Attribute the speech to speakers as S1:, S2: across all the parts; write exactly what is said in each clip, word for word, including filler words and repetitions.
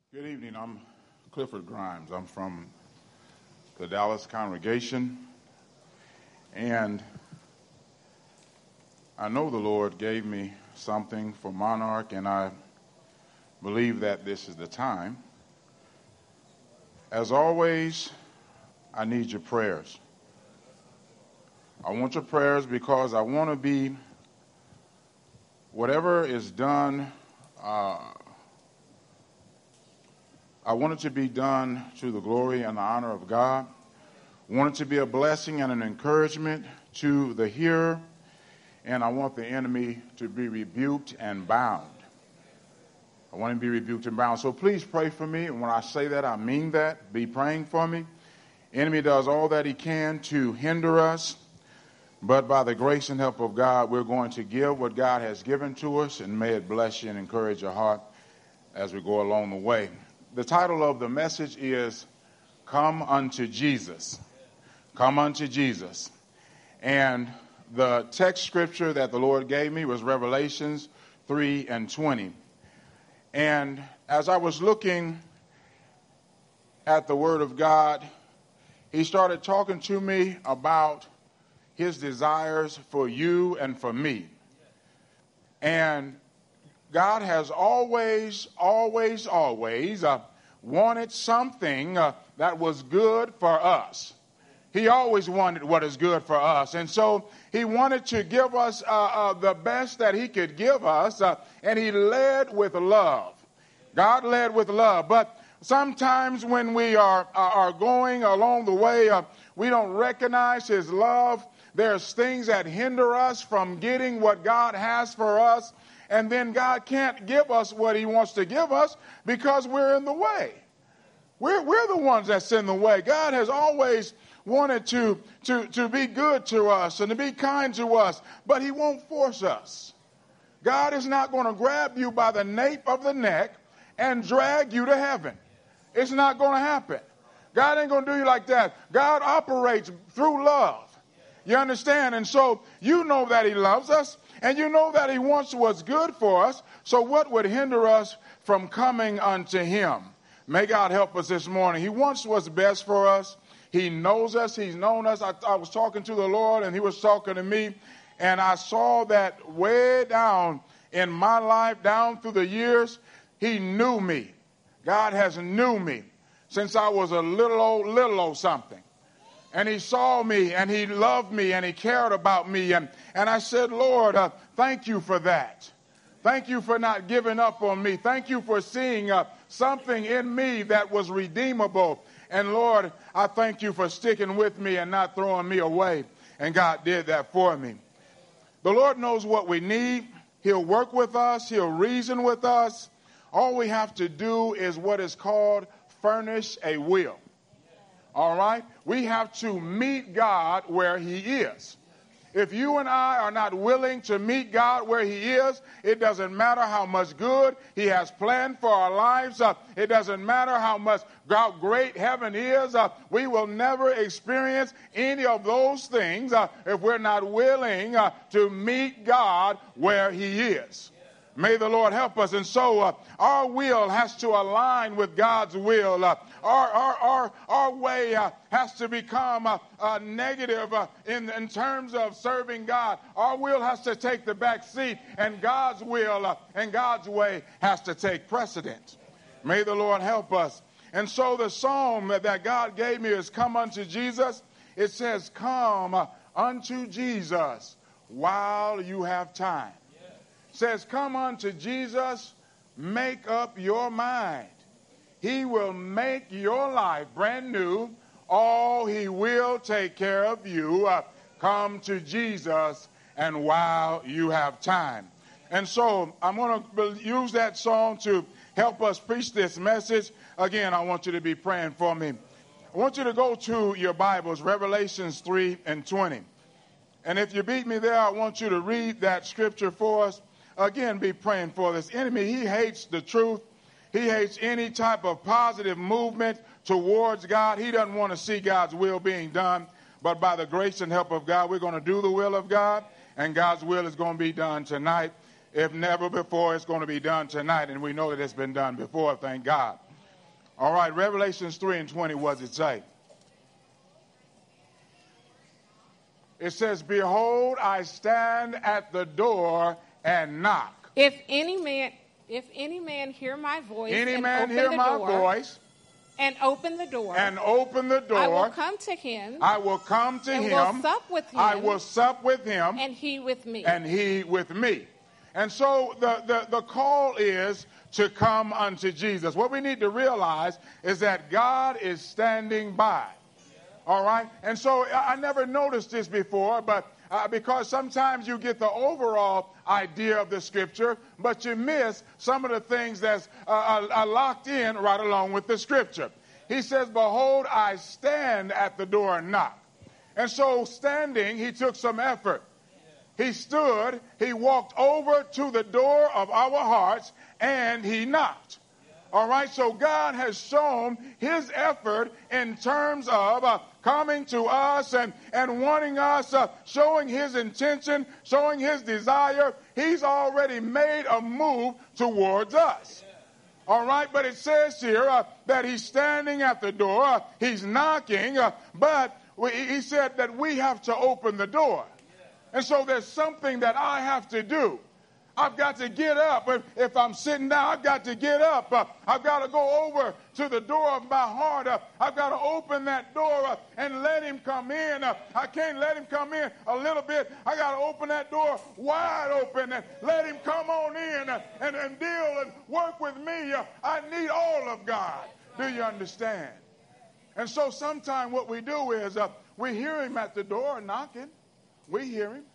S1: Good evening. I'm Clifford Grimes. I'm from the Dallas congregation, and I know the Lord gave me something for Monarch, and I believe that this is the time. As always, I need your prayers. I want your prayers because I want to be, whatever is done, uh, I want it to be done to the glory and the honor of God. I want it to be a blessing and an encouragement to the hearer, and I want the enemy to be rebuked and bound. I want him to be rebuked and bound. So please pray for me, and when I say that, I mean that. Be praying for me. The enemy does all that he can to hinder us, but by the grace and help of God, we're going to give what God has given to us, and may it bless you and encourage your heart as we go along the way. The title of the message is Come Unto Jesus. Come Unto Jesus. And the text scripture that the Lord gave me was Revelations three and twenty. And as I was looking at the Word of God, he started talking to me about his desires for you and for me. And God has always, always, always uh, wanted something uh, that was good for us. He always wanted what is good for us. And so he wanted to give us uh, uh, the best that he could give us, uh, and he led with love. God led with love. But sometimes when we are, uh, are going along the way, uh, we don't recognize his love. There's things that hinder us from getting what God has for us. And then God can't give us what he wants to give us because we're in the way. We're, we're the ones that's in the way. God has always wanted to, to, to be good to us and to be kind to us, but he won't force us. God is not going to grab you by the nape of the neck and drag you to heaven. It's not going to happen. God ain't going to do you like that. God operates through love. You understand? And so you know that he loves us. And you know that he wants what's good for us. So what would hinder us from coming unto him? May God help us this morning. He wants what's best for us. He knows us. He's known us. I, I was talking to the Lord, and he was talking to me. And I saw that way down in my life, down through the years, he knew me. God has knew me since I was a little old, little old something. And he saw me, and he loved me, and he cared about me. And, and I said, Lord, uh, thank you for that. Thank you for not giving up on me. Thank you for seeing uh, something in me that was redeemable. And Lord, I thank you for sticking with me and not throwing me away. And God did that for me. The Lord knows what we need. He'll work with us. He'll reason with us. All we have to do is what is called furnish a will. All right? We have to meet God where he is. If you and I are not willing to meet God where he is, it doesn't matter how much good he has planned for our lives. Uh, it doesn't matter how much how great heaven is. Uh, we will never experience any of those things uh, if we're not willing uh, to meet God where he is. May the Lord help us. And so uh, our will has to align with God's will. Uh, our, our, our, our way uh, has to become uh, uh, negative uh, in, in terms of serving God. Our will has to take the back seat, and God's will uh, and God's way has to take precedence. May the Lord help us. And so the psalm that God gave me is Come Unto Jesus. It says, Come uh, unto Jesus while you have time. Says, come unto Jesus, make up your mind. He will make your life brand new. All he will take care of you. Uh, come to Jesus, and while you have time. And so I'm going to use that song to help us preach this message. Again, I want you to be praying for me. I want you to go to your Bibles, Revelations three and twenty. And if you beat me there, I want you to read that scripture for us. Again, be praying for this enemy. He hates the truth. He hates any type of positive movement towards God. He doesn't want to see God's will being done. But by the grace and help of God, we're going to do the will of God. And God's will is going to be done tonight. If never before, it's going to be done tonight. And we know that it's been done before, thank God. All right, Revelations three and twenty, what does it say? It says, behold, I stand at the door and knock.
S2: If any man, if any man hear my voice,
S1: Any
S2: and
S1: man
S2: open
S1: hear
S2: the
S1: my
S2: door,
S1: voice
S2: and open the door,
S1: and open the door,
S2: I will come to him.
S1: I will come to
S2: and
S1: him.
S2: will sup with him.
S1: I will sup with him.
S2: And he with me.
S1: And he with me. And so the, the, the call is to come unto Jesus. What we need to realize is that God is standing by. All right? And so I, I never noticed this before, but uh, because sometimes you get the overall idea of the scripture, but you miss some of the things that's uh, are, are locked in right along with the scripture. He says, behold, I stand at the door and knock. And so standing, he took some effort. He stood, he walked over to the door of our hearts, and he knocked. All right, so God has shown his effort in terms of uh, coming to us and, and wanting us, uh, showing his intention, showing his desire. He's already made a move towards us. All right, but it says here uh, that he's standing at the door, uh, he's knocking, uh, but we, he said that we have to open the door. And so there's something that I have to do. I've got to get up. If, if I'm sitting down, I've got to get up. Uh, I've got to go over to the door of my heart. Uh, I've got to open that door uh, and let him come in. Uh, I can't let him come in a little bit. I got to open that door wide open and let him come on in uh, and, and deal and work with me. Uh, I need all of God. Do you understand? And so sometimes what we do is uh, we hear him at the door knocking. We hear him.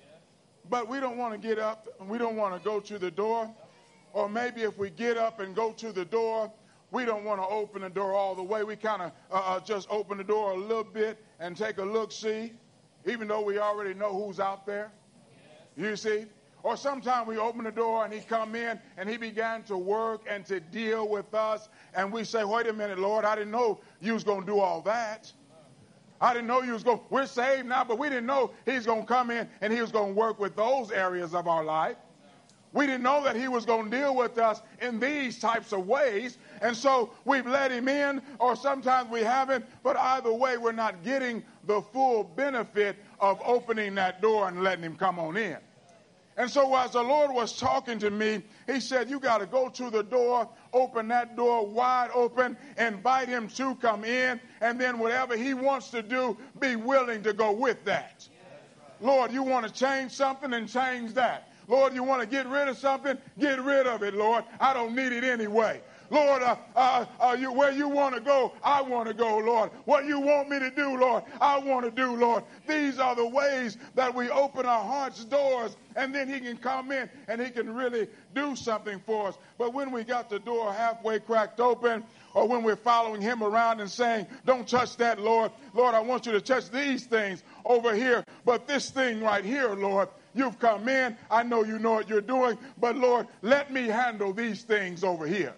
S1: But we don't want to get up and we don't want to go to the door. Or maybe if we get up and go to the door, we don't want to open the door all the way. We kind of uh, uh, just open the door a little bit and take a look-see, even though we already know who's out there. You see? Or sometimes we open the door and he come in and he began to work and to deal with us. And we say, wait a minute, Lord, I didn't know you was going to do all that. I didn't know you was going, we're saved now, but we didn't know he's going to come in and he was going to work with those areas of our life. We didn't know that he was going to deal with us in these types of ways. And so we've let him in, or sometimes we haven't. But either way, we're not getting the full benefit of opening that door and letting him come on in. And so as the Lord was talking to me, he said, you got to go to the door, open that door wide open, invite him to come in, and then whatever he wants to do, be willing to go with that. Lord, you want to change something and change that. Lord, you want to get rid of something, get rid of it, Lord. I don't need it anyway. Lord, uh, uh, uh, you, where you want to go, I want to go, Lord. What you want me to do, Lord, I want to do, Lord. These are the ways that we open our heart's doors, and then he can come in and he can really do something for us. But when we got the door halfway cracked open, or when we're following him around and saying, don't touch that, Lord. Lord, I want you to touch these things over here, but this thing right here, Lord, you've come in. I know you know what you're doing, but Lord, let me handle these things over here.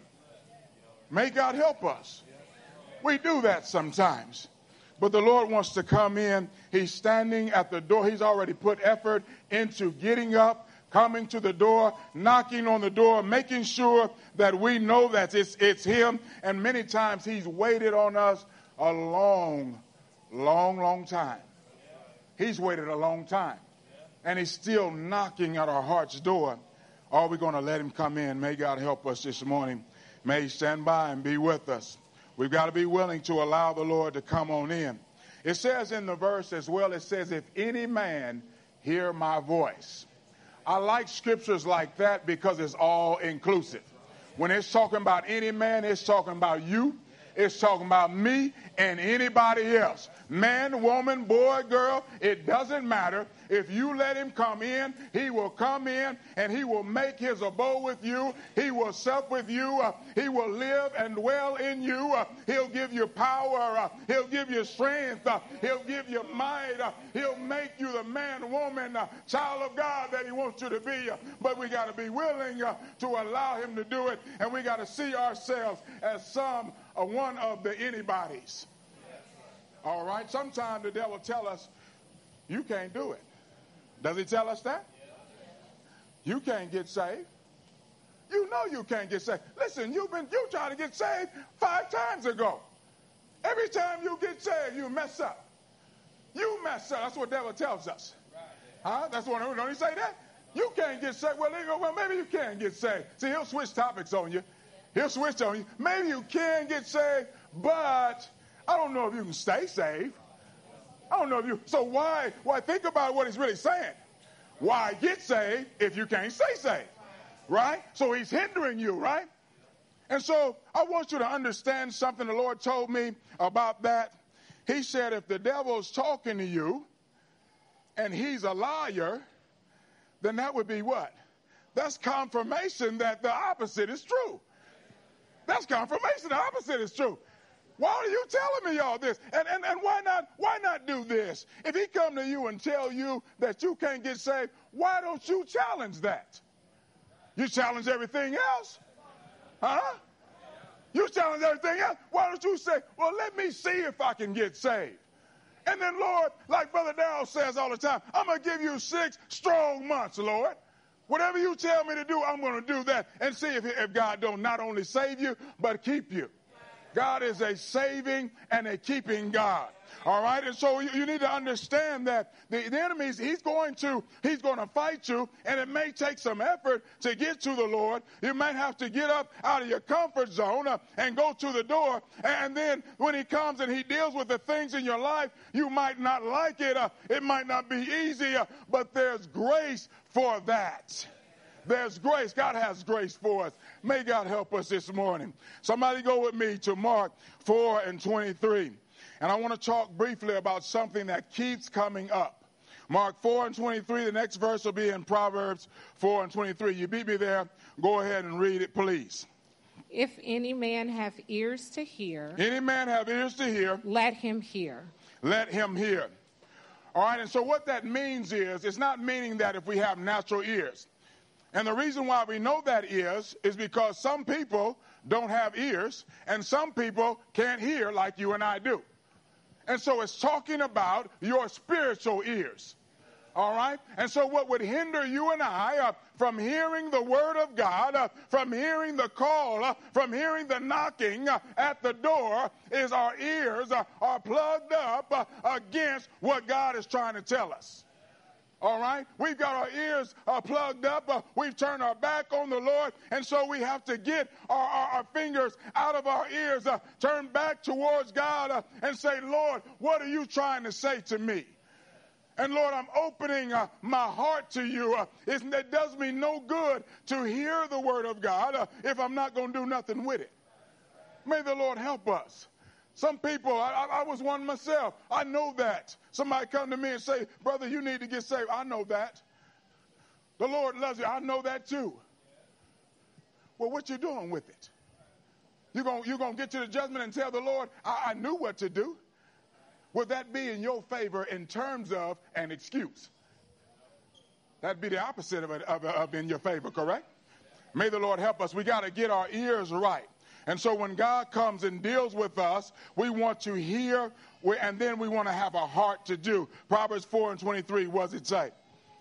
S1: May God help us. We do that sometimes. But the Lord wants to come in. He's standing at the door. He's already put effort into getting up, coming to the door, knocking on the door, making sure that we know that it's, it's him. And many times he's waited on us a long, long, long time. He's waited a long time. And he's still knocking at our heart's door. Are we going to let him come in? May God help us this morning. May he stand by and be with us. We've got to be willing to allow the Lord to come on in. It says in the verse as well, it says, if any man hear my voice. I like scriptures like that because it's all inclusive. When it's talking about any man, it's talking about you. It's talking about me and anybody else. Man, woman, boy, girl, it doesn't matter. If you let him come in, he will come in and he will make his abode with you. He will sup with you. Uh, he will live and dwell in you. Uh, he'll give you power. Uh, he'll give you strength. Uh, he'll give you might. Uh, he'll make you the man, woman, uh, child of God that he wants you to be. Uh, but we got to be willing uh, to allow him to do it. And we got to see ourselves as some uh, one of the anybody's. All right. Sometimes the devil tell us, you can't do it. Does he tell us that? You can't get saved. You know you can't get saved. Listen, you've been you tried to get saved five times ago. Every time you get saved, you mess up. You mess up. That's what the devil tells us. Huh? That's what, don't he say that? You can't get saved. Well, well, maybe you can get saved. See, he'll switch topics on you. He'll switch on you. Maybe you can get saved, but I don't know if you can stay saved. I don't know if you. So why? Why think about what he's really saying? Why get saved if you can't stay saved? Right? So he's hindering you, right? And so I want you to understand something the Lord told me about that. He said, if the devil's talking to you and he's a liar, then that would be what? That's confirmation that the opposite is true. That's confirmation the opposite is true. Why are you telling me all this? And, and, and why not, why not do this? If he come to you and tell you that you can't get saved, why don't you challenge that? You challenge everything else. Huh? You challenge everything else. Why don't you say, well, let me see if I can get saved. And then, Lord, like Brother Darrell says all the time, I'm going to give you six strong months, Lord. Whatever you tell me to do, I'm going to do that and see if, if God don't not only save you, but keep you. God is a saving and a keeping God. All right. And so you, you need to understand that the, the enemy, he's going to, he's going to fight you, and it may take some effort to get to the Lord. You might have to get up out of your comfort zone uh, and go to the door. And then when he comes and he deals with the things in your life, you might not like it. Uh, it might not be easy, uh, but there's grace for that. There's grace. God has grace for us. May God help us this morning. Somebody go with me to Mark four and twenty-three. And I want to talk briefly about something that keeps coming up. Mark four and twenty-three, the next verse will be in Proverbs four and twenty-three. You beat me there. Go ahead and read it, please.
S2: If any man have ears to hear,
S1: Any man have ears to hear,
S2: let him hear.
S1: let him hear. All right, and so what that means is, it's not meaning that if we have natural ears. And the reason why we know that is, is because some people don't have ears, and some people can't hear like you and I do. And so it's talking about your spiritual ears. All right? And so what would hinder you and I uh, from hearing the word of God, uh, from hearing the call, uh, from hearing the knocking uh, at the door is our ears uh, are plugged up uh, against what God is trying to tell us. All right? We've got our ears uh, plugged up. Uh, we've turned our back on the Lord. And so we have to get our, our, our fingers out of our ears, uh, turn back towards God uh, and say, Lord, what are you trying to say to me? And Lord, I'm opening uh, my heart to you. Uh, it does me no good to hear the word of God uh, if I'm not going to do nothing with it. May the Lord help us. Some people, I, I was one myself. I know that. Somebody come to me and say, brother, you need to get saved. I know that. The Lord loves you. I know that too. Well, what you doing with it? You're going you're gonna get to the judgment and tell the Lord, I, I knew what to do. Would that be in your favor in terms of an excuse? That'd be the opposite of, it, of, of in your favor, correct? May the Lord help us. We got to get our ears right. And so when God comes and deals with us, we want to hear, and then we want to have a heart to do. Proverbs four and twenty-three, what does it say?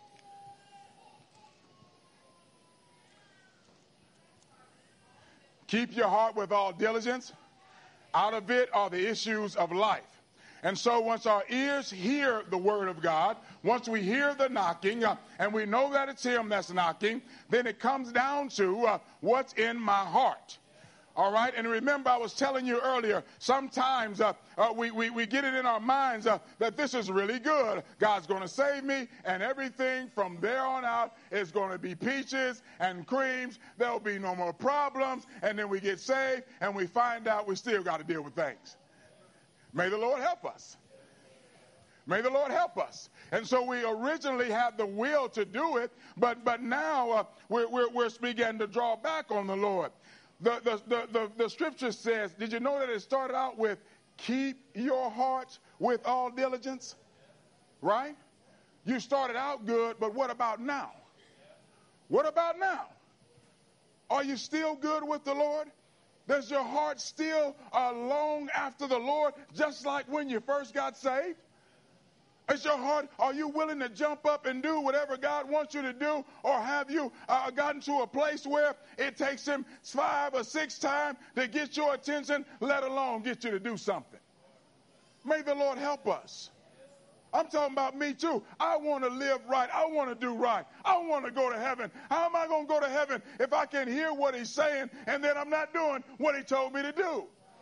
S1: Keep your heart with all diligence. Out of it are the issues of life. And so once our ears hear the word of God, once we hear the knocking, uh, and we know that it's him that's knocking, then it comes down to uh, what's in my heart. All right, and remember I was telling you earlier, sometimes uh, uh, we, we, we get it in our minds uh, that this is really good. God's going to save me, and everything from there on out is going to be peaches and creams. There'll be no more problems, and then we get saved, and we find out we still got to deal with things. May the Lord help us. May the Lord help us. And so we originally had the will to do it, but but now uh, we're, we're, we're beginning to draw back on the Lord. The, the, the, the, the scripture says, did you know that it started out with keep your heart with all diligence? Right? You started out good, but what about now? What about now? Are you still good with the Lord? Does your heart still uh, long after the Lord, just like when you first got saved? Is your heart, are you willing to jump up and do whatever God wants you to do? Or have you uh, gotten to a place where it takes him five or six times to get your attention, let alone get you to do something? May the Lord help us. I'm talking about me too. I want to live right. I want to do right. I want to go to heaven. How am I going to go to heaven if I can hear what he's saying and then I'm not doing what he told me to do?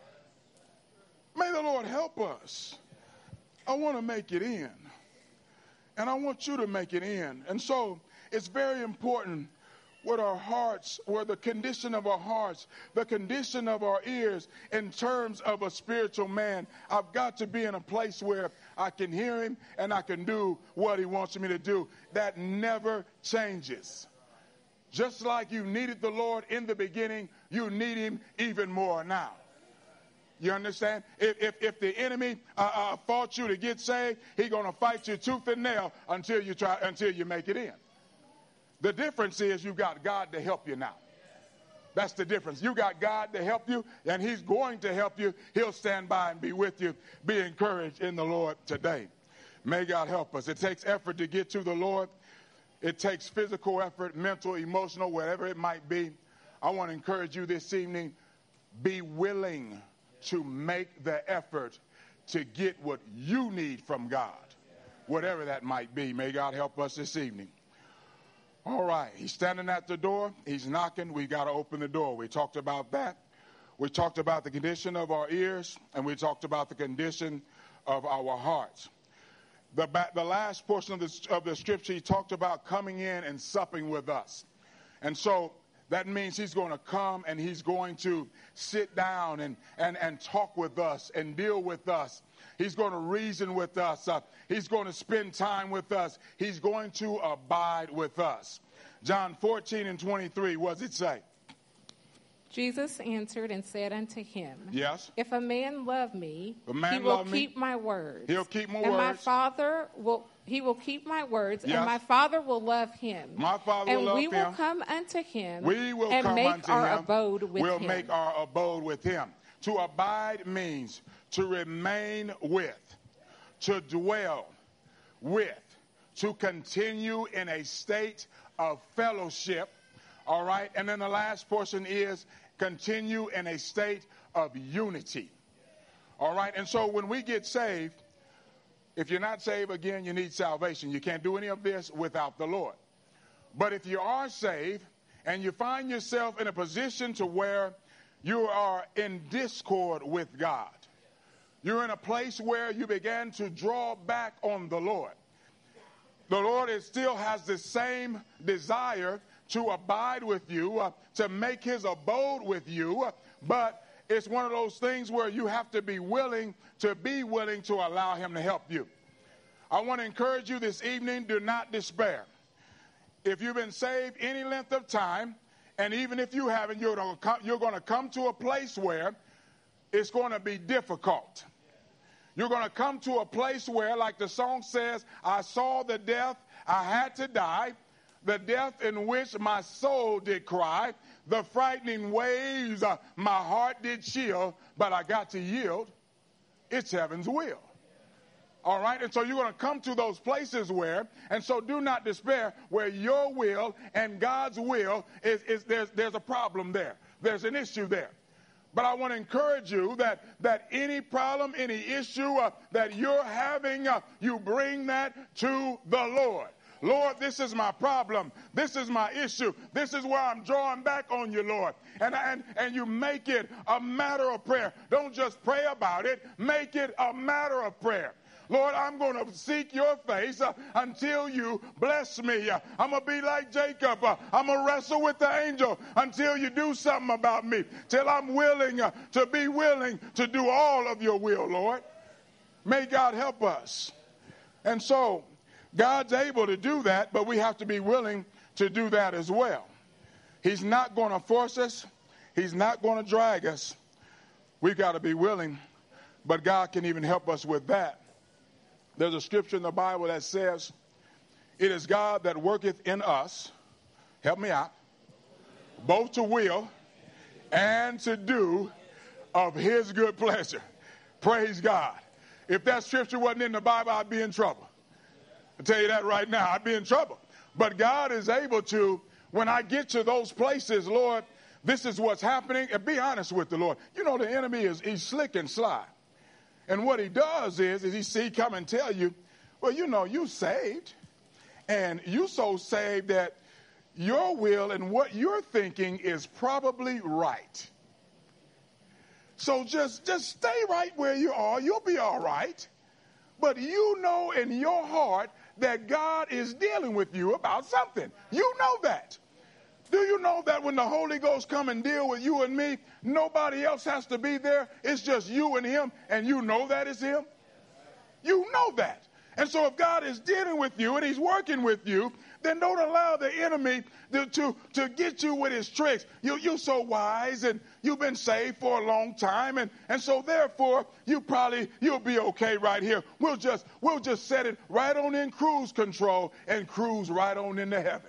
S1: May the Lord help us. I want to make it in. And I want you to make it in. And so it's very important what our hearts, where the condition of our hearts, the condition of our ears in terms of a spiritual man. I've got to be in a place where I can hear him and I can do what he wants me to do. That never changes. Just like you needed the Lord in the beginning, you need him even more now. You understand? If, if, if the enemy uh, uh, fought you to get saved, he's going to fight you tooth and nail until you try, until you make it in. The difference is you've got God to help you now. That's the difference. You got God to help you, and he's going to help you. He'll stand by and be with you. Be encouraged in the Lord today. May God help us. It takes effort to get to the Lord. It takes physical effort, mental, emotional, whatever it might be. I want to encourage you this evening, be willing to make the effort to get what you need from God, whatever that might be. May God help us this evening. All right, he's standing at the door. He's knocking. We got to open the door. We talked about that. We talked about the condition of our ears, and we talked about the condition of our hearts. The, the last portion of the, of the scripture, he talked about coming in and supping with us. And so that means he's going to come and he's going to sit down and, and, and talk with us and deal with us. He's going to reason with us. Uh, he's going to spend time with us. He's going to abide with us. John fourteen and twenty-three, what does it say?
S2: Jesus answered and said unto him,
S1: Yes.
S2: If a man love me,
S1: a man
S2: he will
S1: love
S2: keep
S1: me,
S2: my words.
S1: He'll keep my
S2: and
S1: words.
S2: my Father will he will keep my words,
S1: Yes.
S2: and my Father will love him.
S1: My Father
S2: and
S1: will love
S2: we
S1: him.
S2: will come unto him.
S1: We will
S2: and
S1: come
S2: make
S1: unto
S2: our
S1: him.
S2: abode with
S1: we'll
S2: him.
S1: We'll make our abode with him. To abide means to remain with, to dwell with, to continue in a state of fellowship. All right. And then the last portion is continue in a state of unity. All right. And so when we get saved, if you're not saved, again, you need salvation. You can't do any of this without the Lord. But if you are saved and you find yourself in a position to where you are in discord with God, you're in a place where you began to draw back on the Lord. The Lord is, still has the same desire to abide with you, uh, to make his abode with you, uh, but it's one of those things where you have to be willing to be willing to allow him to help you. I want to encourage you this evening, do not despair. If you've been saved any length of time, and even if you haven't, you're going to come, you're going to come to a place where it's going to be difficult. You're going to come to a place where, like the song says, I saw the death, I had to die, the death in which my soul did cry, the frightening waves uh, my heart did chill, but I got to yield. It's heaven's will. All right, and so you're going to come to those places where, and so do not despair, where your will and God's will is, is there's, there's a problem there. There's an issue there. But I want to encourage you that, that any problem, any issue uh, that you're having, uh, you bring that to the Lord. Lord, this is my problem. This is my issue. This is where I'm drawing back on you, Lord. And, and, and you make it a matter of prayer. Don't just pray about it. Make it a matter of prayer. Lord, I'm going to seek your face uh, until you bless me. Uh, I'm going to be like Jacob. Uh, I'm going to wrestle with the angel until you do something about me. Till I'm willing uh, to be willing to do all of your will, Lord. May God help us. And so God's able to do that, but we have to be willing to do that as well. He's not going to force us. He's not going to drag us. We've got to be willing, but God can even help us with that. There's a scripture in the Bible that says, it is God that worketh in us, help me out, both to will and to do of his good pleasure. Praise God. If that scripture wasn't in the Bible, I'd be in trouble. I tell you that right now, I'd be in trouble. But God is able to, when I get to those places, Lord, this is what's happening. And be honest with the Lord. You know, the enemy is, he's slick and sly. And what he does is, is he see come and tell you, well, you know, you saved. And you so saved that your will and what you're thinking is probably right. So just, just stay right where you are. You'll be all right. But you know in your heart that God is dealing with you about something. You know that. Do you know that when the Holy Ghost come and deal with you and me, nobody else has to be there? It's just you and him, and you know that it's him? You know that. And so if God is dealing with you and he's working with you, then don't allow the enemy to, to, to get you with his tricks. You, you're so wise and you've been saved for a long time. And, and so therefore, you probably, you'll be okay right here. We'll just, we'll just set it right on in cruise control and cruise right on into heaven.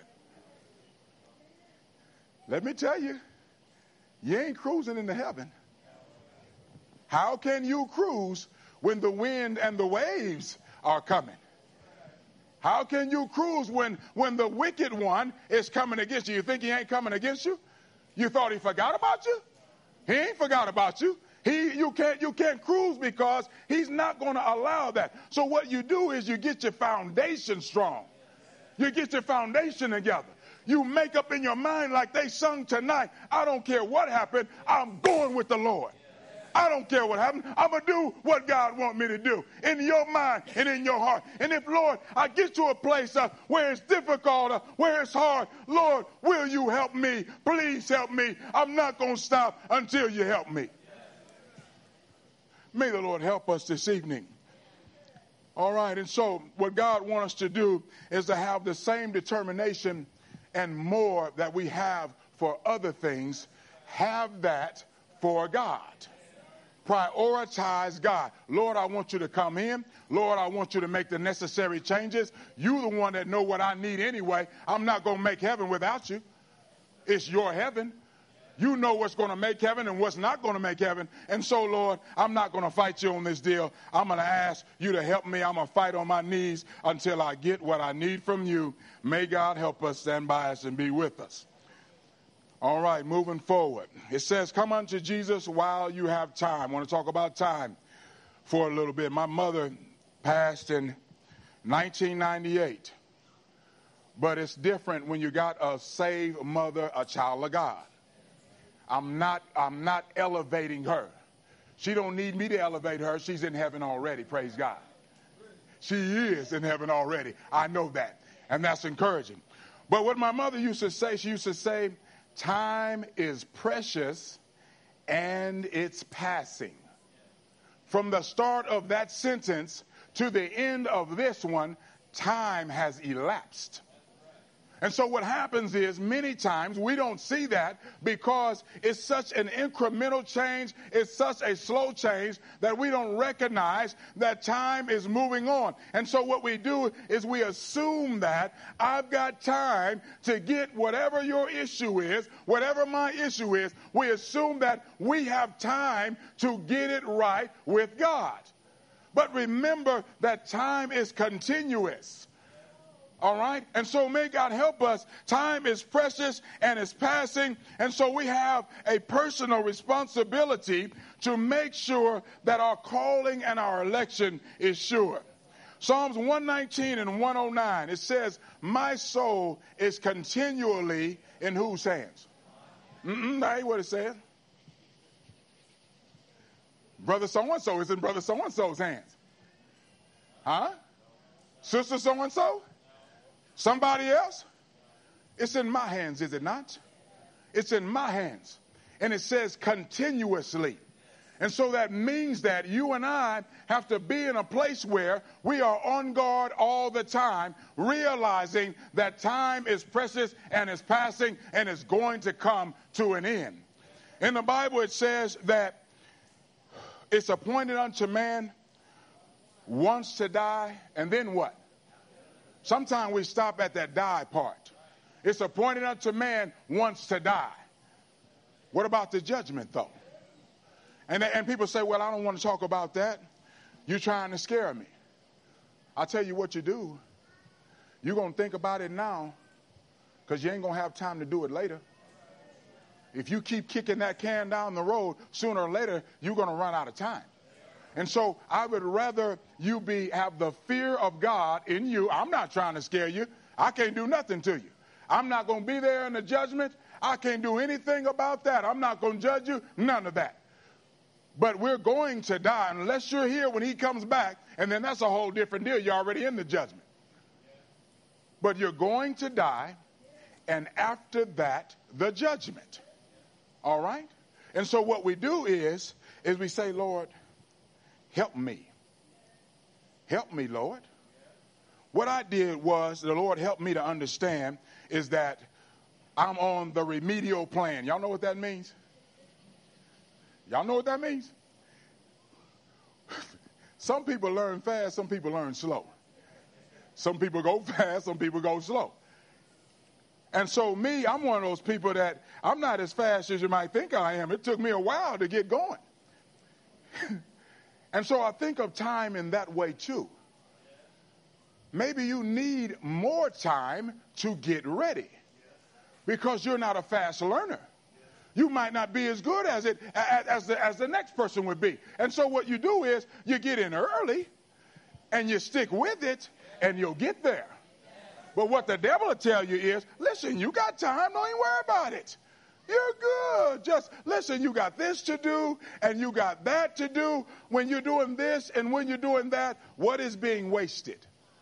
S1: Let me tell you, you ain't cruising into heaven. How can you cruise when the wind and the waves are coming? How can you cruise when, when the wicked one is coming against you? You think he ain't coming against you? You thought he forgot about you? He ain't forgot about you. He, you can't, you can't cruise because he's not going to allow that. So what you do is you get your foundation strong. You get your foundation together. You make up in your mind like they sung tonight. I don't care what happened. I'm going with the Lord. I don't care what happened. I'm going to do what God wants me to do in your mind and in your heart. And if, Lord, I get to a place uh, where it's difficult, uh, where it's hard, Lord, will you help me? Please help me. I'm not going to stop until you help me. May the Lord help us this evening. All right, and so what God wants us to do is to have the same determination and more that we have for other things, have that for God. Prioritize God. Lord, I want you to come in. Lord, I want you to make the necessary changes. You're the one that know what I need anyway. I'm not going to make heaven without you. It's your heaven. You know what's going to make heaven and what's not going to make heaven. And so, Lord, I'm not going to fight you on this deal. I'm going to ask you to help me. I'm going to fight on my knees until I get what I need from you. May God help us, stand by us, and be with us. All right, moving forward. It says, come unto Jesus while you have time. I want to talk about time for a little bit. My mother passed in nineteen ninety-eight. But it's different when you got a saved mother, a child of God. I'm not, I'm not elevating her. She don't need me to elevate her. She's in heaven already, praise God. She is in heaven already. I know that. And that's encouraging. But what my mother used to say, she used to say, time is precious and it's passing. From the start of that sentence to the end of this one, time has elapsed. And so what happens is many times we don't see that because it's such an incremental change, it's such a slow change that we don't recognize that time is moving on. And so what we do is we assume that I've got time to get whatever your issue is, whatever my issue is, we assume that we have time to get it right with God. But remember that time is continuous. All right? And so may God help us. Time is precious and it's passing. And so we have a personal responsibility to make sure that our calling and our election is sure. Psalms one nineteen and one oh nine, it says, my soul is continually in whose hands? Mm-mm, that ain't what it says. Brother so-and-so is in brother so-and-so's hands. Huh? Sister so-and-so? Somebody else? It's in my hands, is it not? It's in my hands. And it says continuously. And so that means that you and I have to be in a place where we are on guard all the time, realizing that time is precious and is passing and is going to come to an end. In the Bible, it says that it's appointed unto man once to die, and then what? Sometimes we stop at that die part. It's appointed unto man once to die. What about the judgment, though? And, and people say, well, I don't want to talk about that. You're trying to scare me. I'll tell you what you do. You're going to think about it now because you ain't going to have time to do it later. If you keep kicking that can down the road, sooner or later, you're going to run out of time. And so I would rather you be have the fear of God in you. I'm not trying to scare you. I can't do nothing to you. I'm not going to be there in the judgment. I can't do anything about that. I'm not going to judge you. None of that. But we're going to die unless you're here when he comes back. And then that's a whole different deal. You're already in the judgment. But you're going to die. And after that, the judgment. All right? And so what we do is, is we say, Lord, help me. Help me, Lord. What I did was, the Lord helped me to understand is that I'm on the remedial plan. Y'all know what that means? Y'all know what that means? Some people learn fast, some people learn slow. Some people go fast, some people go slow. And so me, I'm one of those people that I'm not as fast as you might think I am. It took me a while to get going. And so I think of time in that way too. Maybe you need more time to get ready because you're not a fast learner. You might not be as good as it as, as, the, as the next person would be. And so what you do is you get in early and you stick with it and you'll get there. But what the devil will tell you is, listen, you got time, don't even worry about it. You're good. Just listen, you got this to do and you got that to do. When you're doing this and when you're doing that, what is being wasted?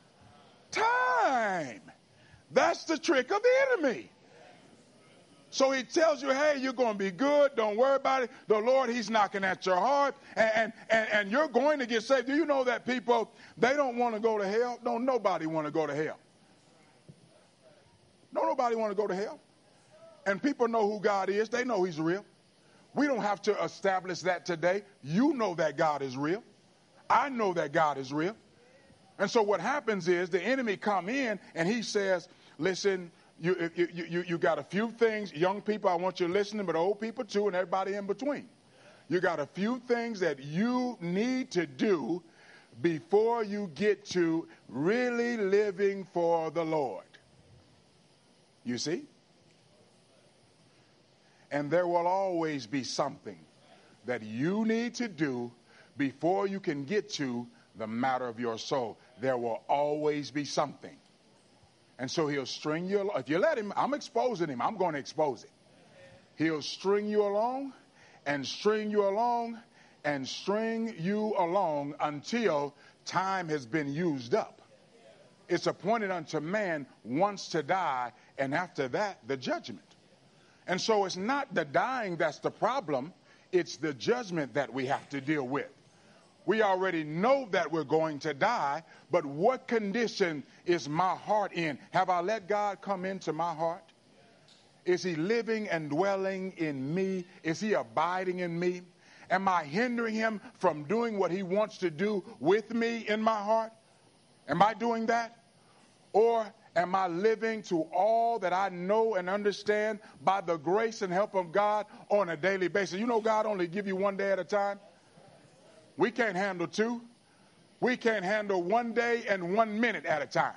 S1: Time. That's the trick of the enemy. So he tells you, hey, you're going to be good. Don't worry about it. The Lord, he's knocking at your heart and, and, and you're going to get saved. Do you know that people, they don't want to go to hell? Don't nobody want to go to hell. No, nobody want to go to hell. And people know who God is. They know he's real. We don't have to establish that today. You know that God is real. I know that God is real. And so what happens is the enemy come in and he says, listen, you, you, you, you got a few things. Young people, I want you listening, but old people too and everybody in between. You got a few things that you need to do before you get to really living for the Lord. You see? And there will always be something that you need to do before you can get to the matter of your soul. There will always be something. And so he'll string you along. If you let him, I'm exposing him. I'm going to expose it. He'll string you along and string you along and string you along until time has been used up. It's appointed unto man once to die, and after that, the judgment. And so it's not the dying that's the problem. It's the judgment that we have to deal with. We already know that we're going to die, but what condition is my heart in? Have I let God come into my heart? Is he living and dwelling in me? Is he abiding in me? Am I hindering him from doing what he wants to do with me in my heart? Am I doing that? Or am I living to all that I know and understand by the grace and help of God on a daily basis? You know God only give you one day at a time. We can't handle two. We can't handle one day and one minute at a time.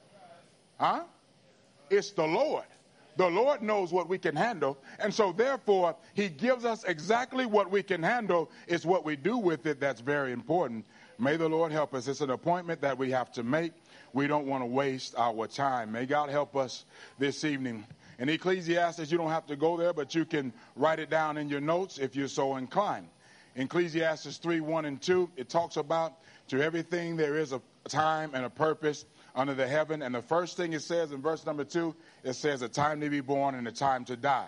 S1: Huh? It's the Lord. The Lord knows what we can handle. And so therefore, he gives us exactly what we can handle. It's what we do with it that's very important. May the Lord help us. It's an appointment that we have to make. We don't want to waste our time. May God help us this evening. In Ecclesiastes, you don't have to go there, but you can write it down in your notes if you're so inclined. In Ecclesiastes three, one and two, it talks about to everything there is a time and a purpose under the heaven. And the first thing it says in verse number two, it says a time to be born and a time to die.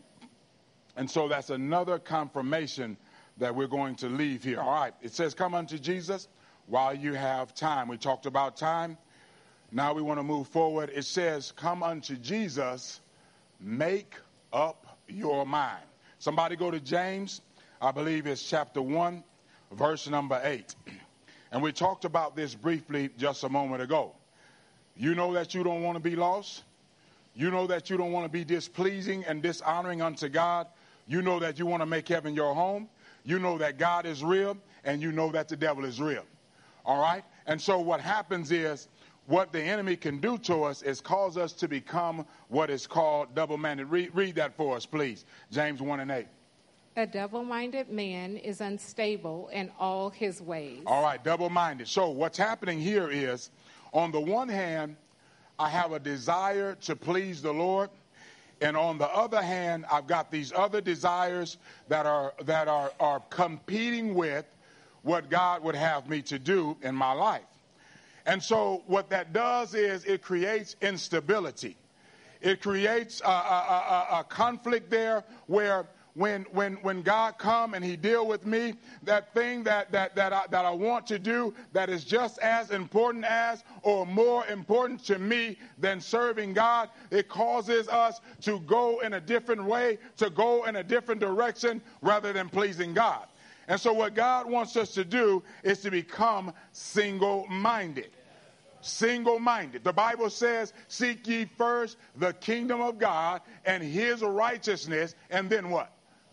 S1: And so that's another confirmation that we're going to leave here. All right. It says, come unto Jesus while you have time. We talked about time. Now we want to move forward. It says, come unto Jesus, make up your mind. Somebody go to James. I believe it's chapter one, verse number eight. And we talked about this briefly just a moment ago. You know that you don't want to be lost. You know that you don't want to be displeasing and dishonoring unto God. You know that you want to make heaven your home. You know that God is real, and you know that the devil is real. All right? And so what happens is what the enemy can do to us is cause us to become what is called double-minded. Read, read that for us, please. James one and eight.
S2: A double-minded man is unstable in all his ways.
S1: All right, double-minded. So what's happening here is, on the one hand, I have a desire to please the Lord, and on the other hand, I've got these other desires that are that are, are competing with what God would have me to do in my life. And so what that does is it creates instability. It creates a, a, a, a conflict there where when when when God come and he deal with me, that thing that that that I, that I want to do that is just as important as or more important to me than serving God, it causes us to go in a different way, to go in a different direction rather than pleasing God. And so what God wants us to do is to become single-minded. Single-minded. The Bible says, seek ye first the kingdom of God and his righteousness, and then what?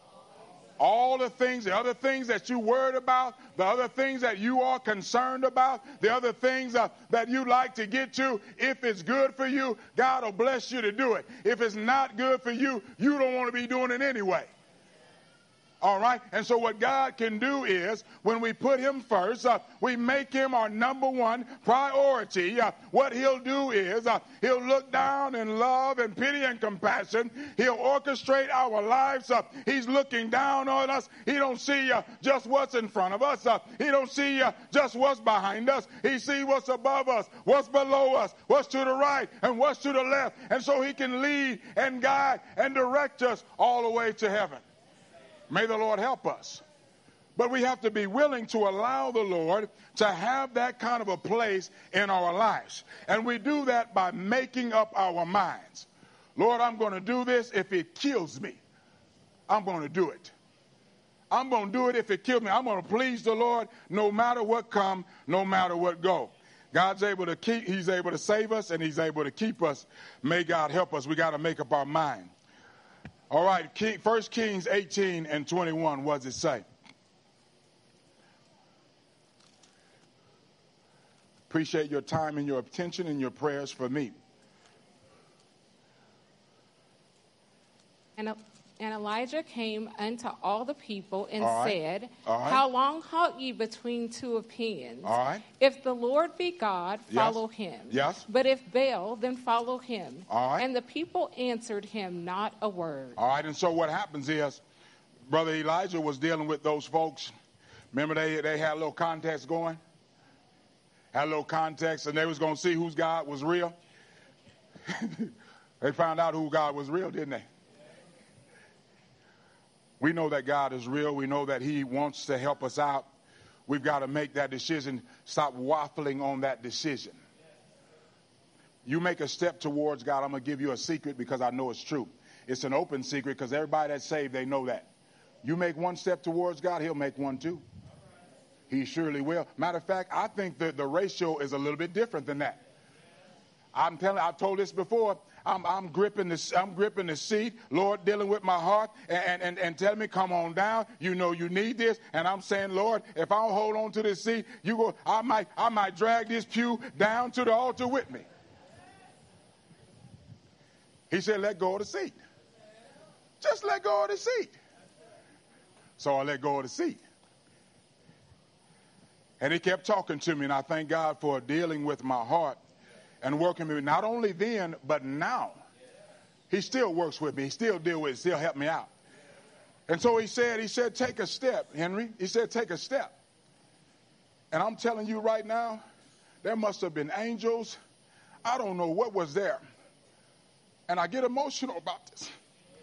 S1: All the things, the other things that you worried about, the other things that you are concerned about, the other things uh, that you like to get to, if it's good for you, God will bless you to do it. If it's not good for you, you don't want to be doing it anyway. All right. And so what God can do is when we put him first, uh, we make him our number one priority. Uh, what he'll do is uh, he'll look down in love and pity and compassion. He'll orchestrate our lives. Uh, he's looking down on us. He don't see uh, just what's in front of us. Uh, he don't see uh, just what's behind us. He sees what's above us, what's below us, what's to the right and what's to the left. And so he can lead and guide and direct us all the way to heaven. May the Lord help us. But we have to be willing to allow the Lord to have that kind of a place in our lives. And we do that by making up our minds. Lord, I'm going to do this if it kills me. I'm going to do it. I'm going to do it if it kills me. I'm going to please the Lord no matter what come, no matter what go. God's able to keep, he's able to save us, and he's able to keep us. May God help us. We got to make up our mind. All right, First Kings eighteen and twenty-one, what does it say? Appreciate your time and your attention and your prayers for me.
S2: And, and Elijah came unto all the people and
S1: all right.
S2: said,
S1: all right.
S2: How long halt ye between two opinions?
S1: All right.
S2: If the Lord be God, follow
S1: yes.
S2: him.
S1: Yes.
S2: But if Baal, then follow him.
S1: All right.
S2: And the people answered him not a word.
S1: All right, and so what happens is, Brother Elijah was dealing with those folks. Remember they, they had a little contest going? Had a little contest, and they was going to see whose God was real. They found out who God was real, didn't they? We know that God is real. We know that he wants to help us out. We've got to make that decision. Stop waffling on that decision. You make a step towards God. I'm going to give you a secret because I know it's true. It's an open secret because everybody that's saved, they know that. You make one step towards God, he'll make one too. He surely will. Matter of fact, I think that the ratio is a little bit different than that. I'm telling, I've told this before. I'm, I'm gripping the, I'm gripping the seat, Lord, dealing with my heart, and, and, and telling me, come on down. You know you need this, and I'm saying, Lord, if I don't hold on to this seat, you go. I might, I might drag this pew down to the altar with me. He said, let go of the seat. Just let go of the seat. So I let go of the seat. And he kept talking to me, and I thank God for dealing with my heart and working with me, not only then, but now. He still works with me. He still deals with it, still help me out. And so he said, he said, take a step, Henry. He said, take a step. And I'm telling you right now, there must have been angels. I don't know what was there. And I get emotional about this.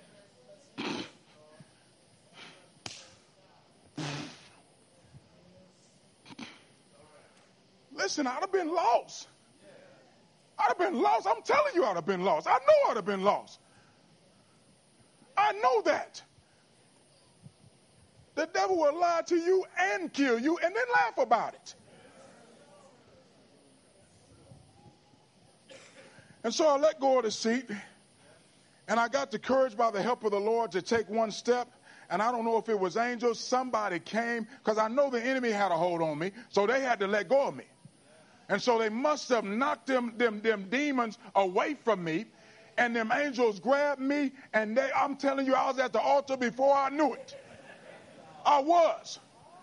S1: Listen, I'd have been lost. I'd have been lost. I'm telling you I'd have been lost. I know I'd have been lost. I know that. The devil will lie to you and kill you and then laugh about it. And so I let go of the seat, and I got the courage by the help of the Lord to take one step. And I don't know if it was angels. Somebody came, because I know the enemy had a hold on me, so they had to let go of me. And so they must have knocked them, them, them demons away from me. And them angels grabbed me. And they, I'm telling you, I was at the altar before I knew it. I was.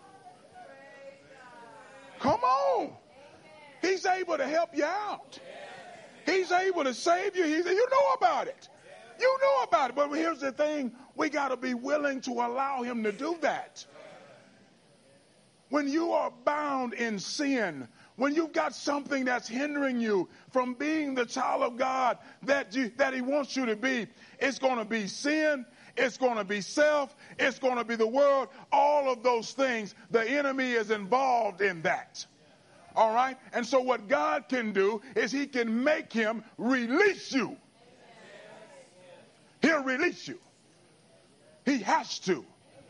S1: Come on. He's able to help you out. He's able to save you. He's, you know about it. You know about it. But here's the thing. We got to be willing to allow him to do that. When you are bound in sin, when you've got something that's hindering you from being the child of God that you, that he wants you to be, it's going to be sin, it's going to be self, it's going to be the world, all of those things. The enemy is involved in that. All right? And so what God can do is he can make him release you. He'll release you. He has to.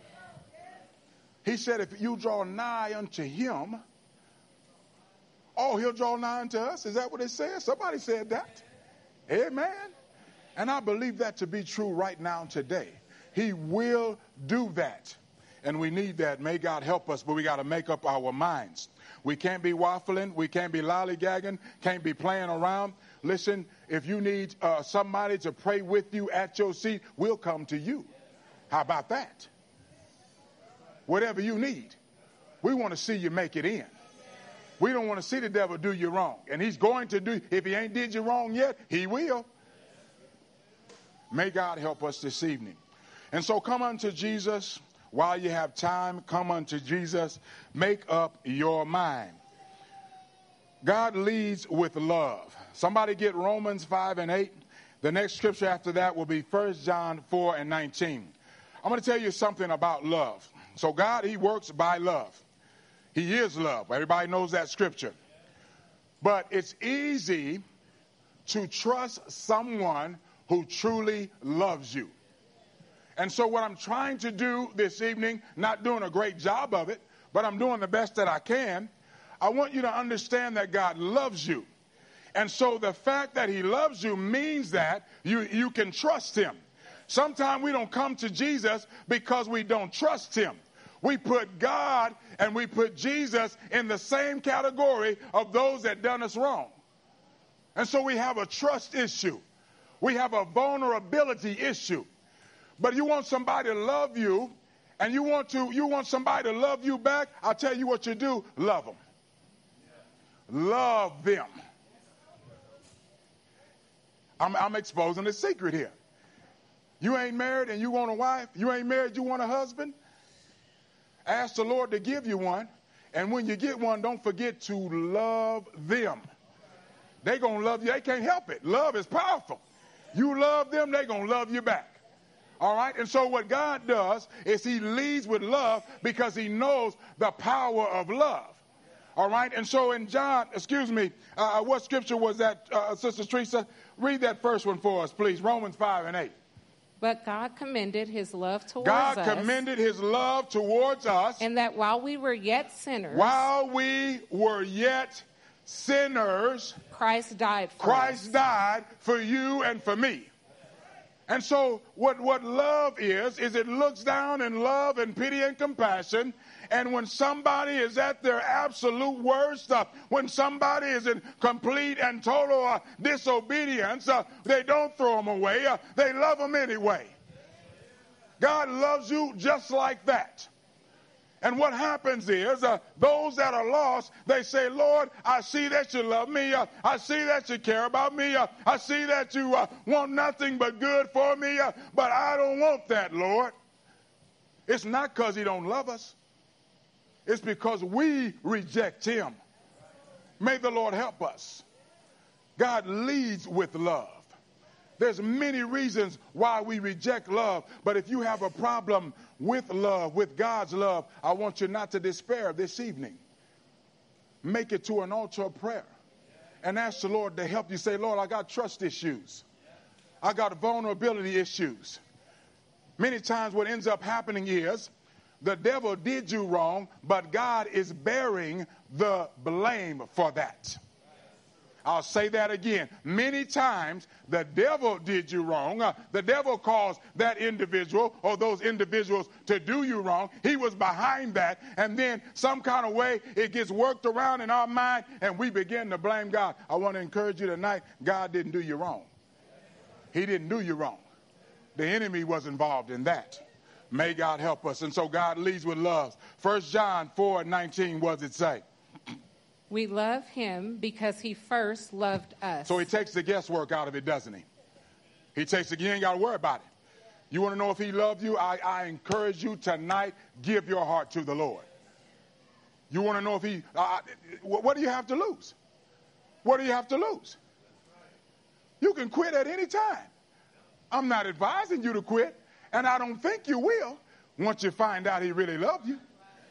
S1: He said, if you draw nigh unto him, oh, he'll draw nigh unto us. Is that what it says? Somebody said that. Amen. And I believe that to be true right now today. He will do that. And we need that. May God help us, but we got to make up our minds. We can't be waffling. We can't be lollygagging. Can't be playing around. Listen, if you need uh, somebody to pray with you at your seat, we'll come to you. How about that? Whatever you need, we want to see you make it in. We don't want to see the devil do you wrong. And he's going to do, if he ain't did you wrong yet, he will. May God help us this evening. And so come unto Jesus while you have time. Come unto Jesus. Make up your mind. God leads with love. Somebody get Romans five and eight. The next scripture after that will be First John four and nineteen. I'm going to tell you something about love. So God, he works by love. He is love. Everybody knows that scripture. But it's easy to trust someone who truly loves you. And so what I'm trying to do this evening, not doing a great job of it, but I'm doing the best that I can, I want you to understand that God loves you. And so the fact that he loves you means that you, you can trust him. Sometimes we don't come to Jesus because we don't trust him. We put God and we put Jesus in the same category of those that done us wrong. And so we have a trust issue. We have a vulnerability issue. But you want somebody to love you, and you want to you want somebody to love you back, I'll tell you what you do, love them. Love them. I'm, I'm exposing a secret here. You ain't married and you want a wife. You ain't married, you want a husband. Ask the Lord to give you one. And when you get one, don't forget to love them. They're going to love you. They can't help it. Love is powerful. You love them, they're going to love you back. All right? And so what God does is he leads with love because he knows the power of love. All right? And so in John, excuse me, uh, what scripture was that, uh, Sister Teresa? Read that first one for us, please. Romans five and eight.
S2: But God commended his love towards
S1: God
S2: us.
S1: God commended his love towards us.
S2: And that while we were yet sinners.
S1: While we were yet sinners.
S2: Christ died for
S1: Christ
S2: us.
S1: died for you and for me. And so what, what love is, is it looks down in love and pity and compassion. And when somebody is at their absolute worst, uh, when somebody is in complete and total uh, disobedience, uh, they don't throw them away. Uh, they love them anyway. God loves you just like that. And what happens is uh, those that are lost, they say, Lord, I see that you love me. Uh, I see that you care about me. Uh, I see that you uh, want nothing but good for me. Uh, but I don't want that, Lord. It's not because he don't love us. It's because we reject him. May the Lord help us. God leads with love. There's many reasons why we reject love. But if you have a problem with love, with God's love, I want you not to despair this evening. Make it to an altar of prayer and ask the Lord to help you. Say, Lord, I got trust issues. I got vulnerability issues. Many times what ends up happening is the devil did you wrong, but God is bearing the blame for that. I'll say that again. Many times the devil did you wrong. Uh, the devil caused that individual or those individuals to do you wrong. He was behind that. And then some kind of way it gets worked around in our mind and we begin to blame God. I want to encourage you tonight. God didn't do you wrong. He didn't do you wrong. The enemy was involved in that. May God help us. And so God leads with love. First John four nineteen, what does it say?
S2: We love him because he first loved us.
S1: So he takes the guesswork out of it, doesn't he? He takes it, you ain't got to worry about it. You want to know if he loved you? I, I encourage you tonight, give your heart to the Lord. You want to know if he, uh, what do you have to lose? What do you have to lose? You can quit at any time. I'm not advising you to quit, and I don't think you will once you find out he really loved you.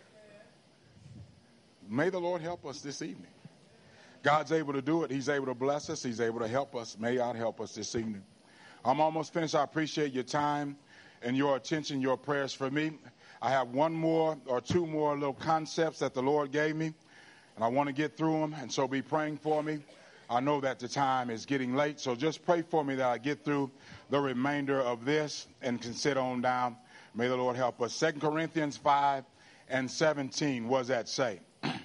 S1: May the Lord help us this evening. God's able to do it. He's able to bless us. He's able to help us. May God help us this evening. I'm almost finished. I appreciate your time and your attention, your prayers for me. I have one more or two more little concepts that the Lord gave me, and I want to get through them, and so be praying for me. I know that the time is getting late, so just pray for me that I get through the remainder of this and can sit on down. May the Lord help us. Second Corinthians five and seventeen, what does that say?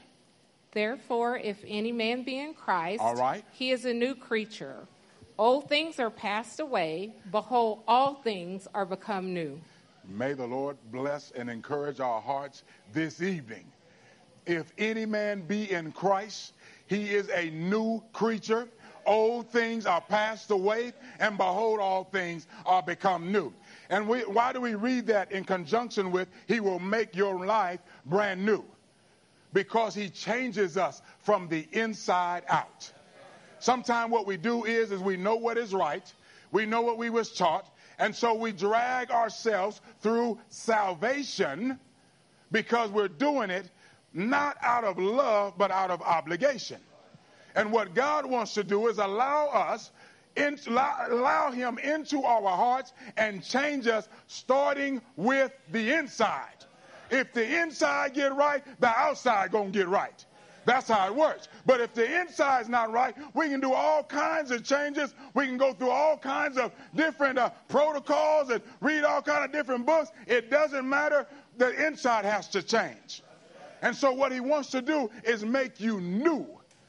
S2: Therefore, if any man be in Christ,
S1: all right,
S2: he is a new creature. Old things are passed away. Behold, all things are become new.
S1: May the Lord bless and encourage our hearts this evening. If any man be in Christ, he is a new creature. Old things are passed away, and behold, all things are become new. And we, why do we read that in conjunction with, he will make your life brand new? Because he changes us from the inside out. Sometimes what we do is, is we know what is right. We know what we was taught. And so we drag ourselves through salvation because we're doing it not out of love, but out of obligation. And what God wants to do is allow us, in, allow, allow him into our hearts and change us starting with the inside. If the inside get right, the outside gonna get right. That's how it works. But if the inside's not right, we can do all kinds of changes. We can go through all kinds of different uh, protocols and read all kinds of different books. It doesn't matter. The inside has to change. And so what he wants to do is make you new.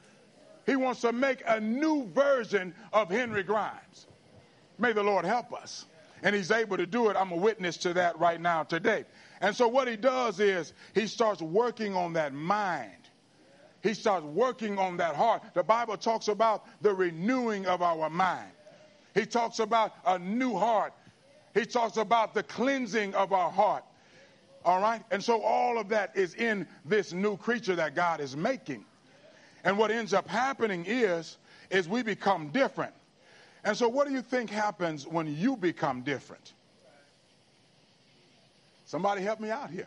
S1: He wants to make a new version of Henry Grimes. May the Lord help us. And he's able to do it. I'm a witness to that right now today. And so what he does is he starts working on that mind. He starts working on that heart. The Bible talks about the renewing of our mind. He talks about a new heart. He talks about the cleansing of our heart. All right? And so all of that is in this new creature that God is making. And what ends up happening is, is we become different. And so what do you think happens when you become different? Somebody help me out here.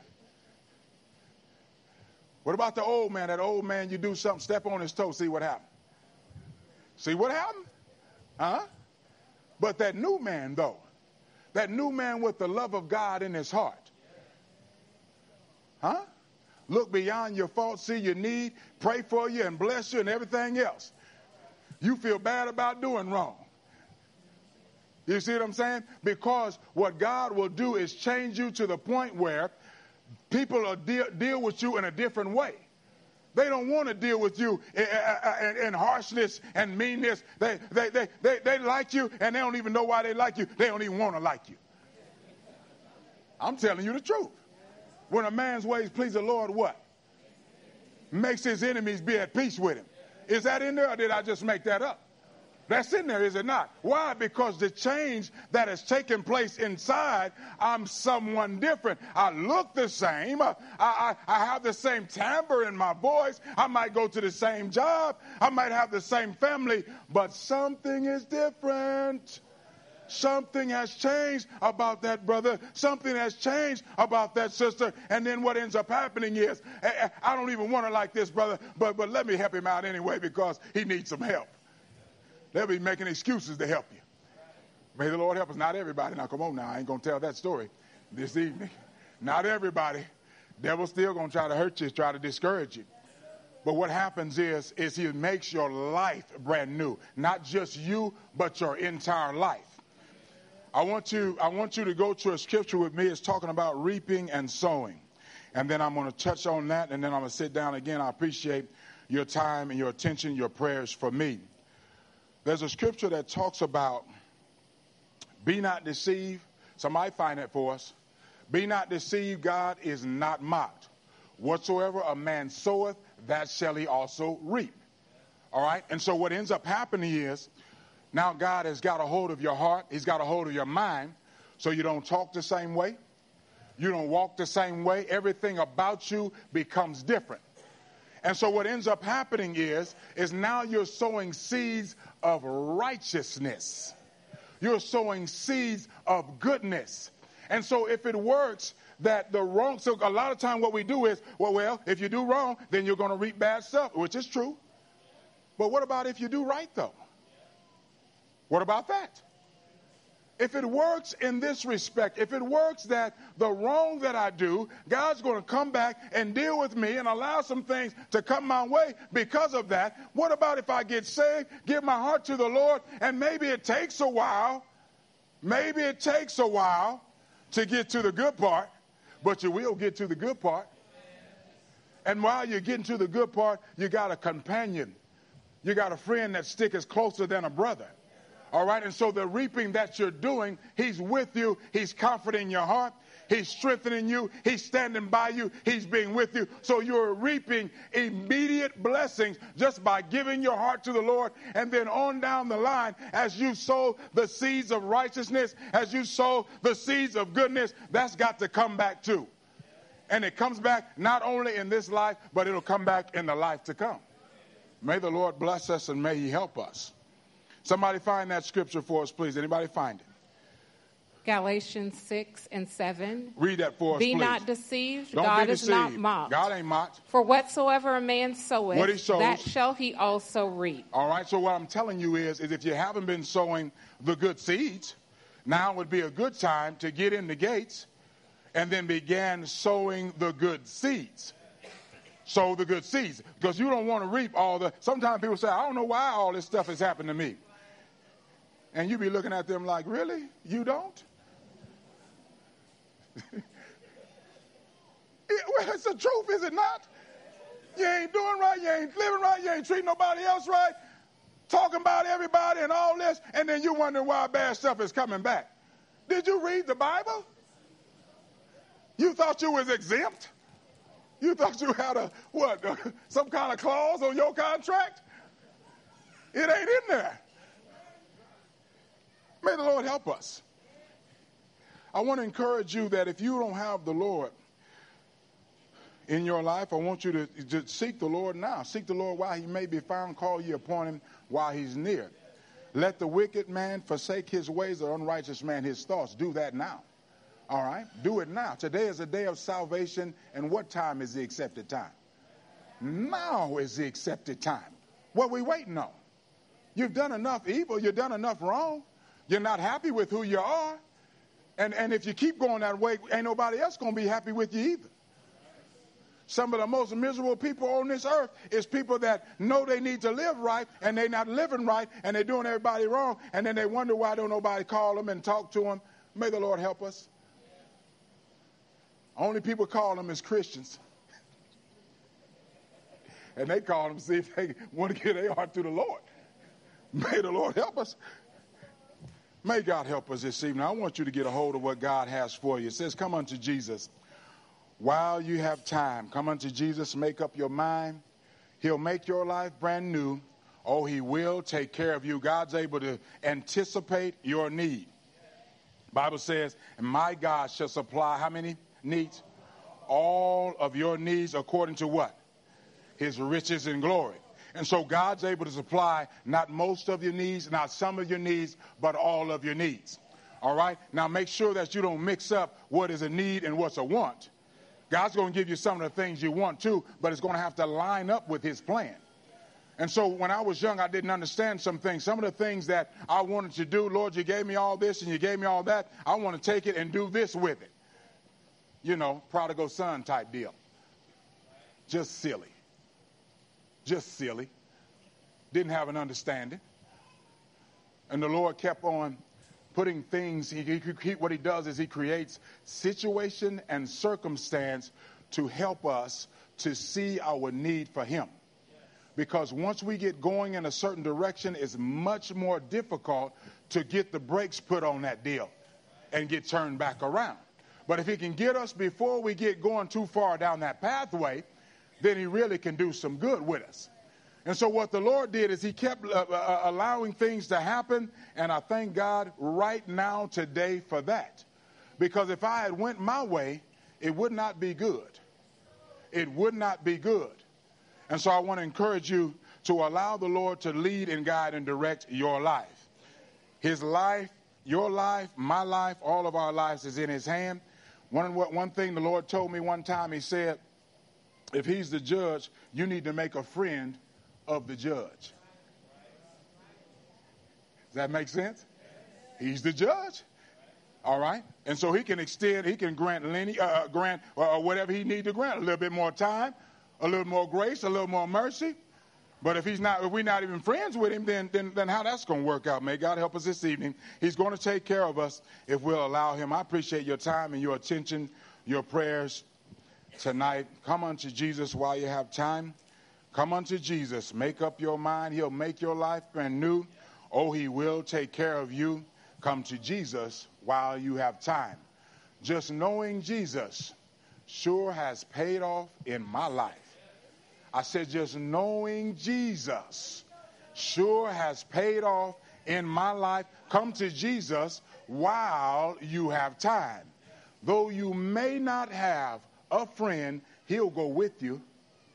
S1: What about the old man? That old man, you do something, step on his toe, see what happened. See what happened? Huh? But that new man, though, that new man with the love of God in his heart. Huh? Look beyond your faults, see your need, pray for you and bless you and everything else. You feel bad about doing wrong. You see what I'm saying? Because what God will do is change you to the point where people will deal, deal with you in a different way. They don't want to deal with you in, in, in harshness and meanness. They, they, they, they, they like you, and they don't even know why they like you. They don't even want to like you. I'm telling you the truth. When a man's ways please the Lord, what? Makes his enemies be at peace with him. Is that in there, or did I just make that up? That's in there, is it not? Why? Because the change that has taken place inside, I'm someone different. I look the same. I, I, I have the same timbre in my voice. I might go to the same job. I might have the same family, but something is different. Something has changed about that brother. Something has changed about that sister. And then what ends up happening is, I don't even want to like this brother, but, but let me help him out anyway because he needs some help. They'll be making excuses to help you. May the Lord help us. Not everybody. Now, come on now. I ain't going to tell that story this evening. Not everybody. Devil's still going to try to hurt you, try to discourage you. But what happens is, is he makes your life brand new. Not just you, but your entire life. I want you, I want you to go to a scripture with me. It's talking about reaping and sowing. And then I'm going to touch on that, and then I'm going to sit down again. I appreciate your time and your attention, your prayers for me. There's a scripture that talks about, be not deceived. Somebody find it for us. Be not deceived, God is not mocked. Whatsoever a man soweth, that shall he also reap. All right? And so what ends up happening is, now God has got a hold of your heart. He's got a hold of your mind. So you don't talk the same way. You don't walk the same way. Everything about you becomes different. And so what ends up happening is, is now you're sowing seeds of righteousness. You're sowing seeds of goodness. And so if it works that the wrong, so a lot of time what we do is, well, well, if you do wrong, then you're going to reap bad stuff, which is true. But what about if you do right, though? What about that? If it works in this respect, if it works that the wrong that I do, God's going to come back and deal with me and allow some things to come my way because of that. What about if I get saved, give my heart to the Lord, and maybe it takes a while, maybe it takes a while to get to the good part, but you will get to the good part. And while you're getting to the good part, you got a companion. You got a friend that sticks closer than a brother. All right, and so the reaping that you're doing, he's with you, he's comforting your heart, he's strengthening you, he's standing by you, he's being with you. So you're reaping immediate blessings just by giving your heart to the Lord. And then on down the line, as you sow the seeds of righteousness, as you sow the seeds of goodness, that's got to come back too. And it comes back not only in this life, but it'll come back in the life to come. May the Lord bless us and may he help us. Somebody find that scripture for us, please. Anybody find it?
S2: Galatians six and seven.
S1: Read that for us,
S2: Be
S1: please.
S2: not deceived.
S1: Don't
S2: God
S1: be
S2: is
S1: deceived.
S2: not mocked.
S1: God ain't mocked.
S2: For whatsoever a man soweth,
S1: What he sows,
S2: that shall he also reap.
S1: All right, so what I'm telling you is, is if you haven't been sowing the good seeds, now would be a good time to get in the gates and then begin sowing the good seeds. Sow the good seeds. Because you don't want to reap all the... Sometimes people say, I don't know why all this stuff has happened to me. And you be looking at them like, really? You don't? it, well, it's the truth, is it not? You ain't doing right, you ain't living right, you ain't treating nobody else right, talking about everybody and all this, and then you wonder why bad stuff is coming back. Did you read the Bible? You thought you was exempt? You thought you had a, what, some kind of clause on your contract? It ain't in there. May the Lord help us. I want to encourage you that if you don't have the Lord in your life, I want you to, to seek the Lord now. Seek the Lord while he may be found. Call ye upon him while he's near. Let the wicked man forsake his ways, the unrighteous man his thoughts. Do that now. All right? Do it now. Today is a day of salvation. And what time is the accepted time? Now is the accepted time. What are we waiting on? You've done enough evil. You've done enough wrong. You're not happy with who you are. And, and if you keep going that way, ain't nobody else going to be happy with you either. Some of the most miserable people on this earth is people that know they need to live right, and they're not living right, and they're doing everybody wrong, and then they wonder why don't nobody call them and talk to them. May the Lord help us. Only people call them is Christians. And they call them to see if they want to get their heart to the Lord. May the Lord help us. May God help us this evening. I want you to get a hold of what God has for you. It says, come unto Jesus while you have time. Come unto Jesus, make up your mind. He'll make your life brand new. Oh, he will take care of you. God's able to anticipate your need. Bible says, and my God shall supply how many needs? All of your needs according to what? His riches and glory. And so God's able to supply not most of your needs, not some of your needs, but all of your needs. All right? Now make sure that you don't mix up what is a need and what's a want. God's going to give you some of the things you want to, but it's going to have to line up with his plan. And so when I was young, I didn't understand some things. Some of the things that I wanted to do, Lord, you gave me all this and you gave me all that. I want to take it and do this with it. You know, prodigal son type deal. Just silly. just silly, didn't have an understanding. And the Lord kept on putting things, he, he, he, what he does is he creates situation and circumstance to help us to see our need for him. Because once we get going in a certain direction, it's much more difficult to get the brakes put on that deal and get turned back around. But if he can get us before we get going too far down that pathway, then he really can do some good with us. And so what the Lord did is he kept uh, uh, allowing things to happen, and I thank God right now today for that. Because if I had went my way, it would not be good. It would not be good. And so I want to encourage you to allow the Lord to lead and guide and direct your life. His life, your life, my life, all of our lives is in his hand. One, one thing the Lord told me one time, he said, if he's the judge, you need to make a friend of the judge. Does that make sense? He's the judge. All right. And so he can extend, he can grant Lenny, uh, grant uh, whatever he needs to grant, a little bit more time, a little more grace, a little more mercy. But if he's not, if we're not even friends with him, then then, then how that's going to work out? May God help us this evening. He's going to take care of us if we'll allow him. I appreciate your time and your attention, your prayers tonight. Come unto Jesus while you have time. Come unto Jesus. Make up your mind. He'll make your life brand new. Oh, he will take care of you. Come to Jesus while you have time. Just knowing Jesus sure has paid off in my life. I said just knowing Jesus sure has paid off in my life. Come to Jesus while you have time. Though you may not have a friend, he'll go with you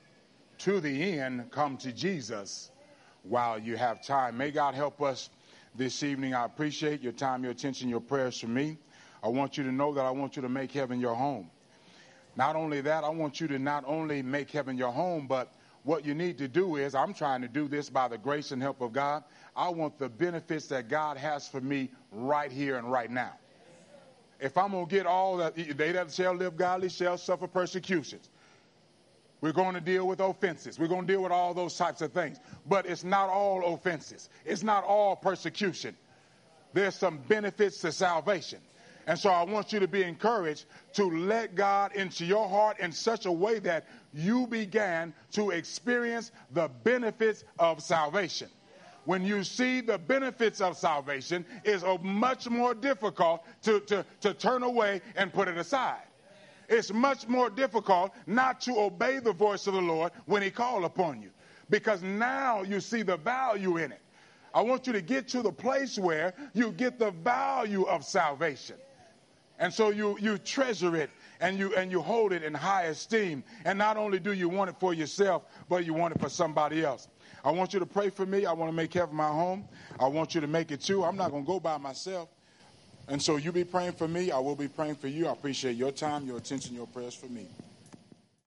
S1: to the end. Come to Jesus while you have time. May God help us this evening. I appreciate your time, your attention, your prayers for me. I want you to know that I want you to make heaven your home. Not only that, I want you to not only make heaven your home, but what you need to do is, I'm trying to do this by the grace and help of God. I want the benefits that God has for me right here and right now. If I'm going to get all that, they that shall live godly shall suffer persecutions. We're going to deal with offenses. We're going to deal with all those types of things. But it's not all offenses. It's not all persecution. There's some benefits to salvation. And so I want you to be encouraged to let God into your heart in such a way that you began to experience the benefits of salvation. When you see the benefits of salvation, it's much more difficult to, to, to turn away and put it aside. It's much more difficult not to obey the voice of the Lord when he called upon you, because now you see the value in it. I want you to get to the place where you get the value of salvation. And so you, you treasure it and you and you hold it in high esteem. And not only do you want it for yourself, but you want it for somebody else. I want you to pray for me. I want to make heaven my home. I want you to make it too. I'm not going to go by myself. And so you be praying for me. I will be praying for you. I appreciate your time, your attention, your prayers for me.